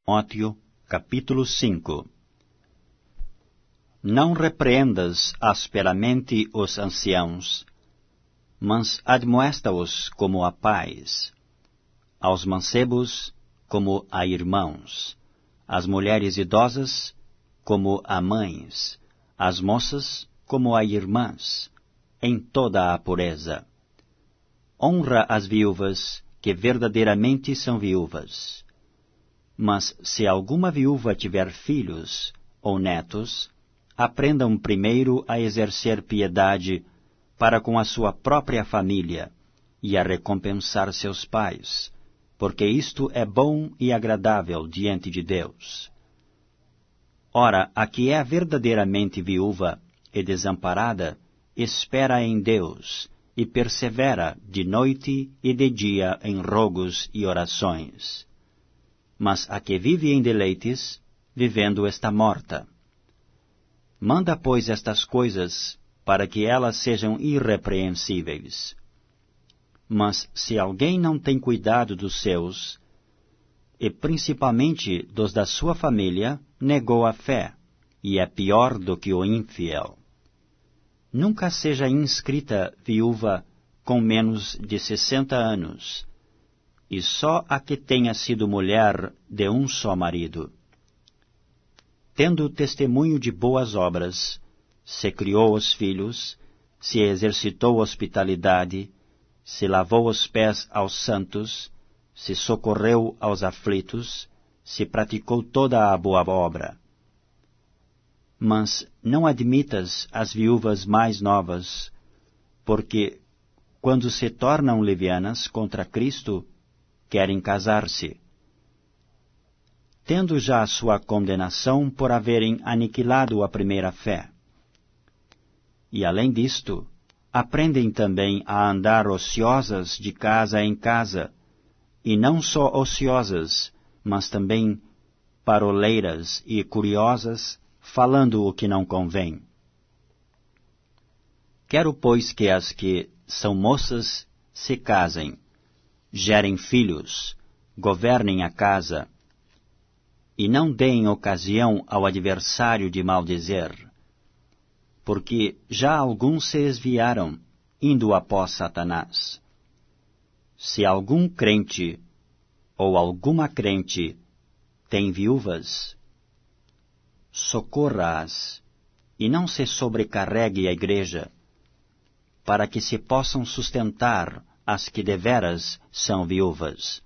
Timóteo, capítulo 5. Não repreendas asperamente os anciãos, mas admoesta-os como a pais, aos mancebos como a irmãos, às mulheres idosas como a mães, às moças como a irmãs, em toda a pureza. Honra as viúvas, que verdadeiramente são viúvas. Mas se alguma viúva tiver filhos ou netos, aprendam primeiro a exercer piedade para com a sua própria família e a recompensar seus pais, porque isto é bom e agradável diante de Deus. Ora, a que é verdadeiramente viúva e desamparada, espera em Deus e persevera de noite e de dia em rogos e orações. Mas a que vive em deleites, vivendo está morta. Manda, pois, estas coisas, para que elas sejam irrepreensíveis. Mas se alguém não tem cuidado dos seus, e principalmente dos da sua família, negou a fé, e é pior do que o infiel. Nunca seja inscrita viúva com menos de 60 anos, e só a que tenha sido mulher de um só marido. Tendo testemunho de boas obras, se criou os filhos, se exercitou hospitalidade, se lavou os pés aos santos, se socorreu aos aflitos, se praticou toda a boa obra. Mas não admitas as viúvas mais novas, porque, quando se tornam levianas contra Cristo, querem casar-se, tendo já a sua condenação por haverem aniquilado a primeira fé. E além disto, aprendem também a andar ociosas de casa em casa, e não só ociosas, mas também paroleiras e curiosas, falando o que não convém. Quero, pois, que as que são moças se casem, gerem filhos, governem a casa, e não deem ocasião ao adversário de maldizer, porque já alguns se desviaram, indo após Satanás. Se algum crente ou alguma crente tem viúvas, socorra-as, e não se sobrecarregue a igreja, para que se possam sustentar as que deveras são viúvas.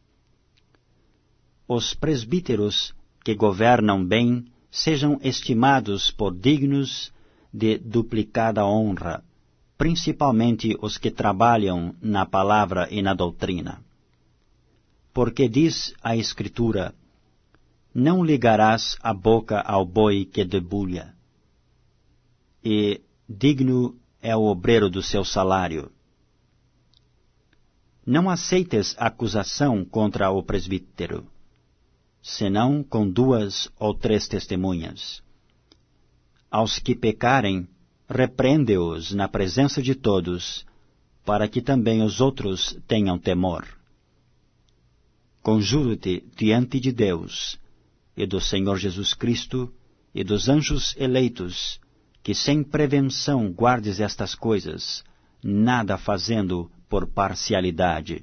Os presbíteros que governam bem sejam estimados por dignos de duplicada honra, principalmente os que trabalham na palavra e na doutrina. Porque diz a Escritura: não ligarás a boca ao boi que debulha, e digno é o obreiro do seu salário. Não aceites acusação contra o presbítero, senão com 2 ou 3 testemunhas. Aos que pecarem, repreende-os na presença de todos, para que também os outros tenham temor. Conjuro-te diante de Deus, e do Senhor Jesus Cristo, e dos anjos eleitos, que sem prevenção guardes estas coisas, nada fazendo por parcialidade.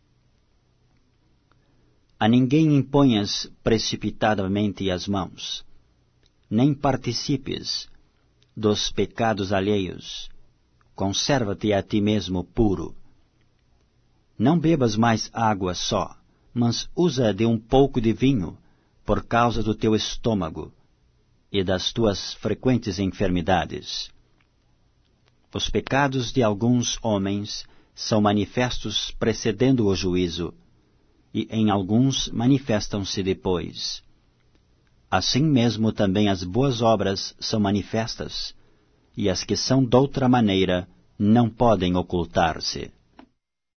A ninguém imponhas precipitadamente as mãos, nem participes dos pecados alheios. Conserva-te a ti mesmo puro. Não bebas mais água só, mas usa de um pouco de vinho, por causa do teu estômago e das tuas frequentes enfermidades. Os pecados de alguns homens são manifestos precedendo o juízo, e em alguns manifestam-se depois. Assim mesmo também as boas obras são manifestas, e as que são doutra maneira não podem ocultar-se.